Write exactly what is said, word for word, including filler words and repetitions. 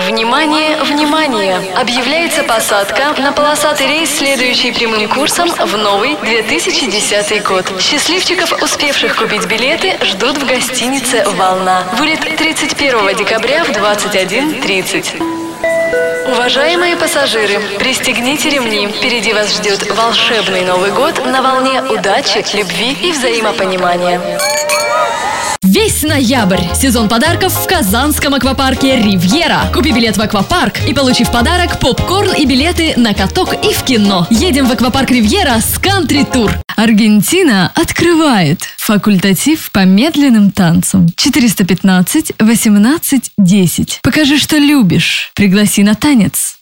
Внимание, внимание! Объявляется посадка на полосатый рейс, следующий прямым курсом в новый две тысячи десятый год. Счастливчиков, успевших купить билеты, ждут в гостинице «Волна». Вылет тридцать первого декабря в двадцать один тридцать. Уважаемые пассажиры, пристегните ремни. Впереди вас ждет волшебный Новый год на волне удачи, любви и взаимопонимания. Весь ноябрь – сезон подарков в казанском аквапарке «Ривьера». Купи билет в аквапарк и получи в подарок попкорн и билеты на каток и в кино. Едем в аквапарк «Ривьера» с кантри-тур. Аргентина открывает факультатив по медленным танцам. четыреста пятнадцать восемнадцать десять. Покажи, что любишь. Пригласи на танец.